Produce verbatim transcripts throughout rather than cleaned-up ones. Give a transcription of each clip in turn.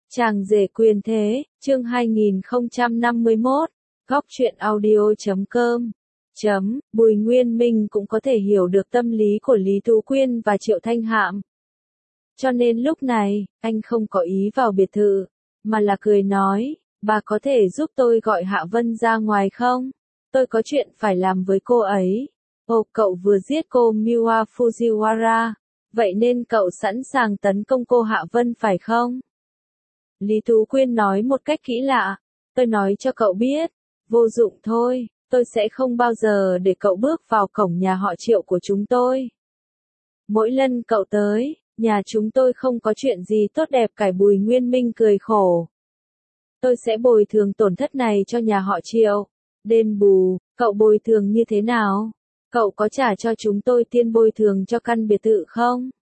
Chàng rể quyền thế, chương hai nghìn không trăm năm mươi mốt, góc truyện audio chấm com. Chấm, Bùi Nguyên Minh cũng có thể hiểu được tâm lý của Lý Tú Quyên và Triệu Thanh Hạm. Cho nên lúc này, anh không có ý vào biệt thự, mà là cười nói, bà có thể giúp tôi gọi Hạ Vân ra ngoài không? Tôi có chuyện phải làm với cô ấy. Ồ, cậu vừa giết cô Miwa Fujiwara, vậy nên cậu sẵn sàng tấn công cô Hạ Vân phải không? Lý Tú Quyên nói một cách kỹ lạ, tôi nói cho cậu biết, vô dụng thôi, tôi sẽ không bao giờ để cậu bước vào cổng nhà họ Triệu của chúng tôi. Mỗi lần cậu tới, nhà chúng tôi không có chuyện gì tốt đẹp cả. Bùi Nguyên Minh cười khổ. Tôi sẽ bồi thường tổn thất này cho nhà họ Triệu. Đền bù, cậu bồi thường như thế nào? Cậu có trả cho chúng tôi tiền bồi thường cho căn biệt thự không?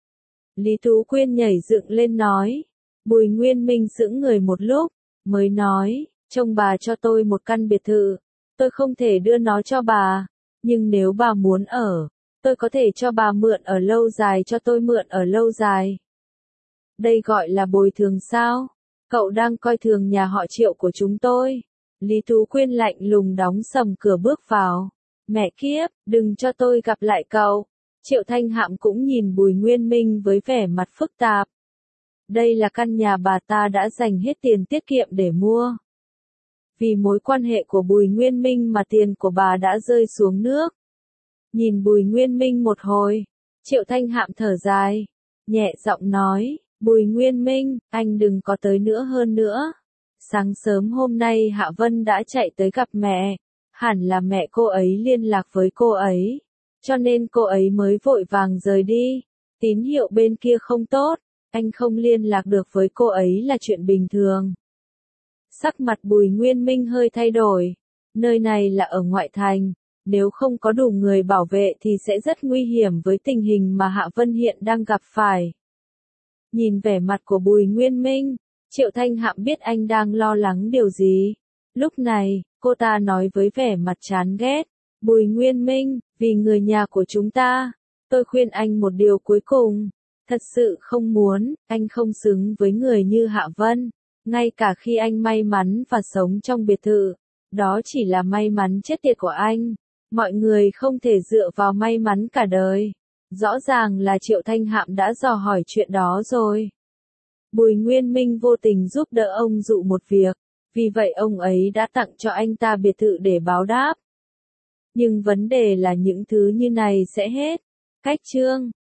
Lý Tú Quyên nhảy dựng lên nói. Bùi Nguyên Minh sững người một lúc, mới nói, trông bà cho tôi một căn biệt thự, tôi không thể đưa nó cho bà, nhưng nếu bà muốn ở, tôi có thể cho bà mượn ở lâu dài cho tôi mượn ở lâu dài. Đây gọi là bồi thường sao? Cậu đang coi thường nhà họ Triệu của chúng tôi. Lý Tú Quyên lạnh lùng đóng sầm cửa bước vào. Mẹ kiếp, đừng cho tôi gặp lại cậu. Triệu Thanh Hạm cũng nhìn Bùi Nguyên Minh với vẻ mặt phức tạp. Đây là căn nhà bà ta đã dành hết tiền tiết kiệm để mua. Vì mối quan hệ của Bùi Nguyên Minh mà tiền của bà đã rơi xuống nước. Nhìn Bùi Nguyên Minh một hồi, Triệu Thanh Hạm thở dài, nhẹ giọng nói, Bùi Nguyên Minh, anh đừng có tới nữa hơn nữa. Sáng sớm hôm nay Hạ Vân đã chạy tới gặp mẹ, hẳn là mẹ cô ấy liên lạc với cô ấy, cho nên cô ấy mới vội vàng rời đi. Tín hiệu bên kia không tốt. Anh không liên lạc được với cô ấy là chuyện bình thường. Sắc mặt Bùi Nguyên Minh hơi thay đổi. Nơi này là ở ngoại thành, nếu không có đủ người bảo vệ thì sẽ rất nguy hiểm với tình hình mà Hạ Vân hiện đang gặp phải. Nhìn vẻ mặt của Bùi Nguyên Minh, Triệu Thanh Hạm biết anh đang lo lắng điều gì. Lúc này, cô ta nói với vẻ mặt chán ghét, Bùi Nguyên Minh, vì người nhà của chúng ta, tôi khuyên anh một điều cuối cùng. Thật sự không muốn, anh không xứng với người như Hạ Vân. Ngay cả khi anh may mắn và sống trong biệt thự, đó chỉ là may mắn chết tiệt của anh. Mọi người không thể dựa vào may mắn cả đời. Rõ ràng là Triệu Thanh Hạm đã dò hỏi chuyện đó rồi. Bùi Nguyên Minh vô tình giúp đỡ ông dụ một việc, vì vậy ông ấy đã tặng cho anh ta biệt thự để báo đáp. Nhưng vấn đề là những thứ như này sẽ hết. Cách chương